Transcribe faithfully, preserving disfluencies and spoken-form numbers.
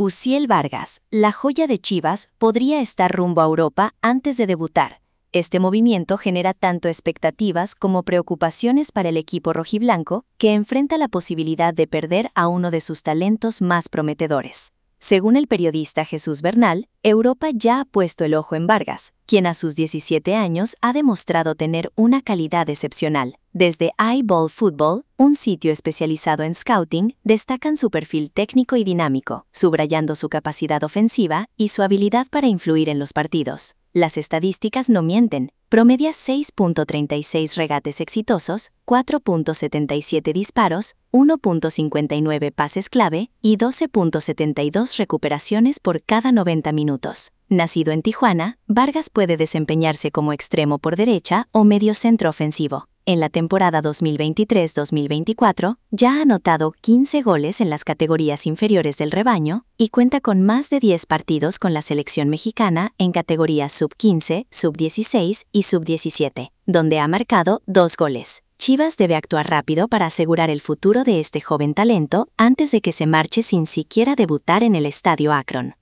Uziel Vargas, la joya de Chivas, podría estar rumbo a Europa antes de debutar. Este movimiento genera tanto expectativas como preocupaciones para el equipo rojiblanco, que enfrenta la posibilidad de perder a uno de sus talentos más prometedores. Según el periodista Jesús Bernal, Europa ya ha puesto el ojo en Vargas, quien a sus diecisiete años ha demostrado tener una calidad excepcional. Desde iBall Football, un sitio especializado en scouting, destacan su perfil técnico y dinámico, subrayando su capacidad ofensiva y su habilidad para influir en los partidos. Las estadísticas no mienten. Promedia seis punto treinta y seis regates exitosos, cuatro punto setenta y siete disparos, uno punto cincuenta y nueve pases clave y doce punto setenta y dos recuperaciones por cada noventa minutos. Nacido en Tijuana, Vargas puede desempeñarse como extremo por derecha o mediocentro ofensivo. En la temporada dos mil veintitrés dos mil veinticuatro, ya ha anotado quince goles en las categorías inferiores del rebaño y cuenta con más de diez partidos con la selección mexicana en categorías sub quince, sub dieciséis y sub diecisiete, donde ha marcado dos goles. Chivas debe actuar rápido para asegurar el futuro de este joven talento antes de que se marche sin siquiera debutar en el Estadio Akron.